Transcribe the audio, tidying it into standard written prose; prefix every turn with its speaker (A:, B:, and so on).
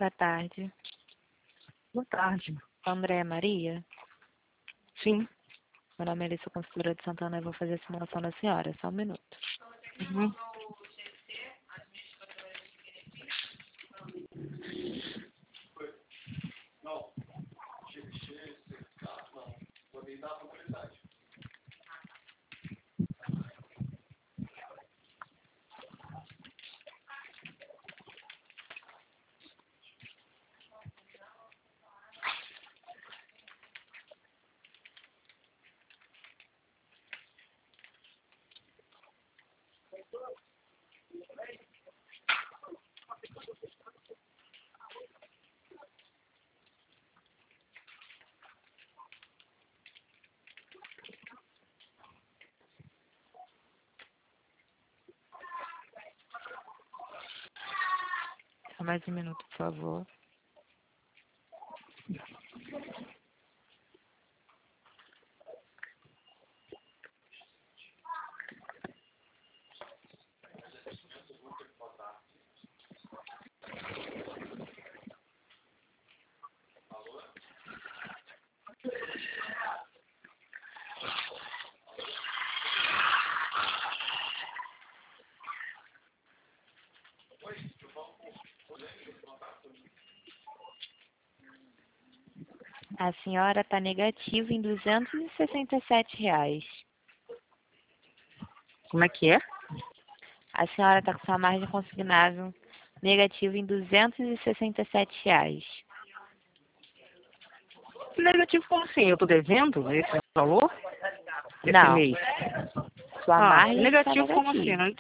A: Boa tarde.
B: Boa tarde.
A: Andréa Maria?
B: Sim.
A: Meu nome é Alice, consultora de Santana, e vou fazer a simulação da senhora. Só um minuto.
B: Uhum.
A: Só mais um minuto, por favor. A senhora está negativa em R$ 267.
B: Como é que é?
A: A senhora está com sua margem consignável negativa em R$ 267.
B: Negativo como assim? Eu tô devendo esse valor? Esse
A: Não.
B: mês?
A: Sua margem está
B: negativo como assim?
A: negativa.
B: Não